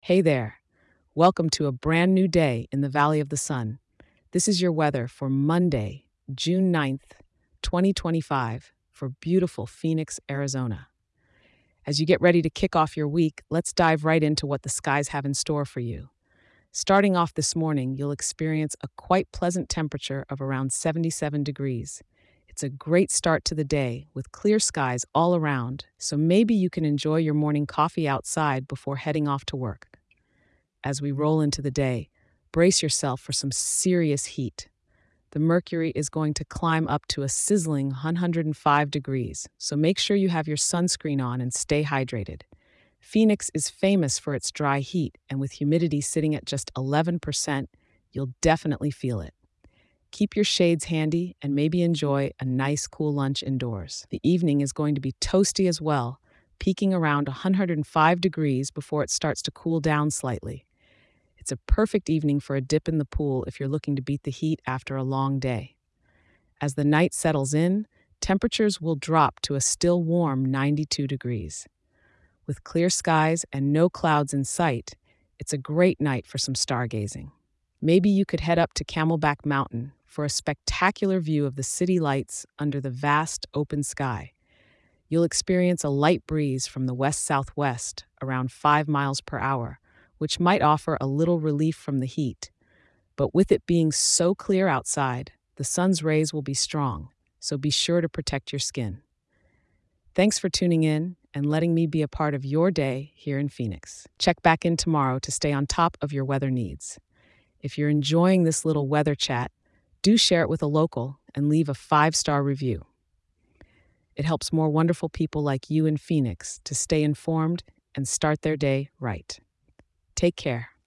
Hey there. Welcome to a brand new day in the Valley of the Sun. This is your weather for Monday, June 9th, 2025, for beautiful Phoenix, Arizona. As you get ready to kick off your week, let's dive right into what the skies have in store for you. Starting off this morning, you'll experience a quite pleasant temperature of around 77 degrees. It's a great start to the day with clear skies all around, so maybe you can enjoy your morning coffee outside before heading off to work. As we roll into the day, brace yourself for some serious heat. The mercury is going to climb up to a sizzling 105 degrees, so make sure you have your sunscreen on and stay hydrated. Phoenix is famous for its dry heat, and with humidity sitting at just 11%, you'll definitely feel it. Keep your shades handy and maybe enjoy a nice cool lunch indoors. The evening is going to be toasty as well, peaking around 105 degrees before it starts to cool down slightly. It's a perfect evening for a dip in the pool if you're looking to beat the heat after a long day. As the night settles in, temperatures will drop to a still warm 92 degrees. With clear skies and no clouds in sight, it's a great night for some stargazing. Maybe you could head up to Camelback Mountain for a spectacular view of the city lights under the vast open sky. You'll experience a light breeze from the west-southwest around 5 miles per hour, which might offer a little relief from the heat. But with it being so clear outside, the sun's rays will be strong, so be sure to protect your skin. Thanks for tuning in and letting me be a part of your day here in Phoenix. Check back in tomorrow to stay on top of your weather needs. If you're enjoying this little weather chat, do share it with a local and leave a 5-star review. It helps more wonderful people like you in Phoenix to stay informed and start their day right. Take care.